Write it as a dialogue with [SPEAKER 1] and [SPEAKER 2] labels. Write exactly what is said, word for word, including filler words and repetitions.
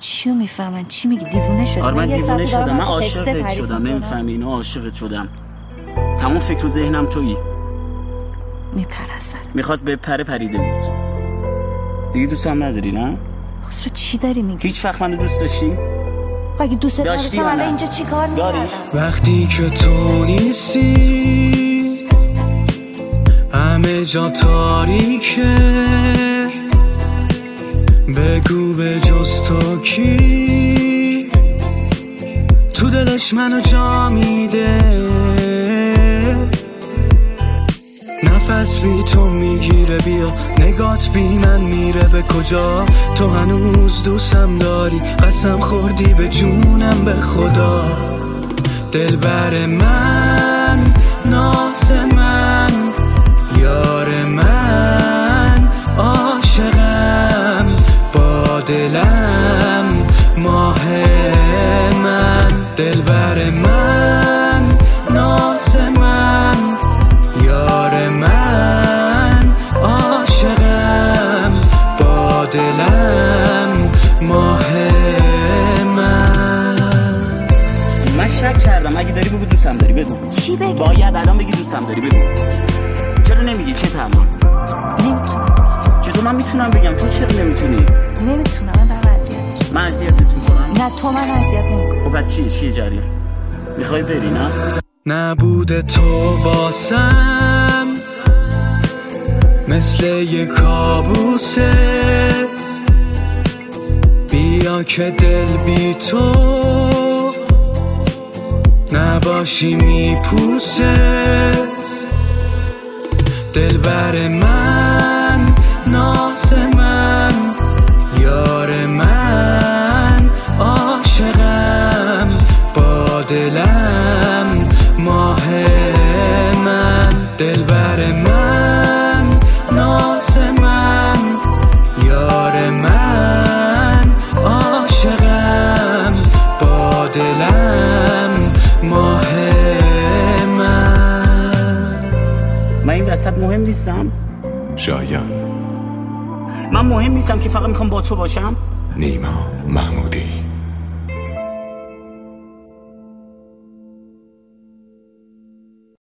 [SPEAKER 1] چیو میفهمن؟ چی میگی؟ دیوونه شدی؟
[SPEAKER 2] آره من دیوونه شدم، من عاشقت شدم، نمیفهمی اینو؟ عاشقت شدم، تمام فکر و ذهنم تویی.
[SPEAKER 1] میپرسن
[SPEAKER 2] میخواست بپره پریده بود. دیگه دوست هم نداری نه؟
[SPEAKER 1] خسرو چی داری میگی؟
[SPEAKER 2] هیچ وقت منو دوست داشتی؟
[SPEAKER 1] اگه دوست داشتم الان اینجا چی کار میکردم؟
[SPEAKER 3] وقتی که تو نیستی همه جا تاریکه، بگو به جز تو کی تو دلش منو جا میده. نفس بی تو میگیره، بیا نگات بی من میره به کجا. تو هنوز دوستم داری، قسم خوردی به جونم به خدا. دلبر من، ناز من، یار من، عاشقم، با دلم، ماه من. دلبر من، ناز من، یار من، عاشقم، با دلم، ماه من.
[SPEAKER 2] من شک کردم، اگه داری بگو دوستم داری، بگو.
[SPEAKER 1] چی بگی؟
[SPEAKER 2] باید الان بگی دوستم داری، بگو. چرا نمیگی؟ چه الان؟
[SPEAKER 1] نمیتونم.
[SPEAKER 2] چطور من میتونم بگم؟ تو چرا نمیتونی؟
[SPEAKER 1] نمیتونم، من دارم اذیت میشم.
[SPEAKER 2] من اذیتت میکنم؟
[SPEAKER 1] نه تو من اذیت نمیکنی.
[SPEAKER 2] خب پس چیه؟ چیه جریان؟ میخوای بری نه؟
[SPEAKER 3] نبوده تو واسم مثل یه کابوسه، بیا که دل بی تو نباشی میپوسه. دلبر من، ناز من، یار من، عاشقم، با دلم، ماه من. دلبر من، ناز من، یار من، عاشقم، با دلم، ماه من.
[SPEAKER 2] من این وسط مهم نیستم؟
[SPEAKER 4] شایان.
[SPEAKER 2] من مهم نیستم که فقط میخوام با تو باشم؟
[SPEAKER 4] نیما محمودی.